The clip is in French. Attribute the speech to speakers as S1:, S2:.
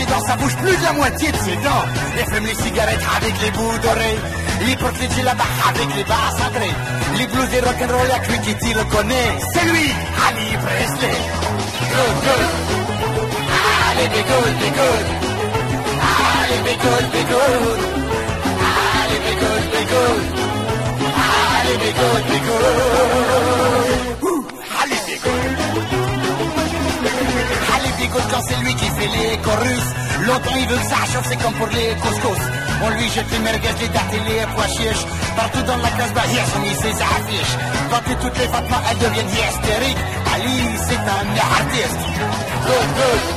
S1: dents, ça bouge plus de la moitié de ses dents. Il fume les cigarettes avec les bouts d'oreilles. Il porte les djellabas avec les bas cintrés. Les blues et rock'n'roll, y'a que lui qui t'y reconnaît. C'est lui, Ali Presley. Good, good. Allez, be good, be good. Allez, be good, be good. Allez, be good, be good. Allez, be good, be good. Allez, be good. Allez, be good quand c'est lui qui fait les chorus. Longtemps il veut que ça chauffe, c'est comme pour les couscous. On lui jette les merguez, les dattes et les pois chiches. Partout dans la classe, bah, yes, on y ses affiches. Vanter toutes les Fatma, elles deviennent hystériques. Ali, c'est un artiste. Good, good.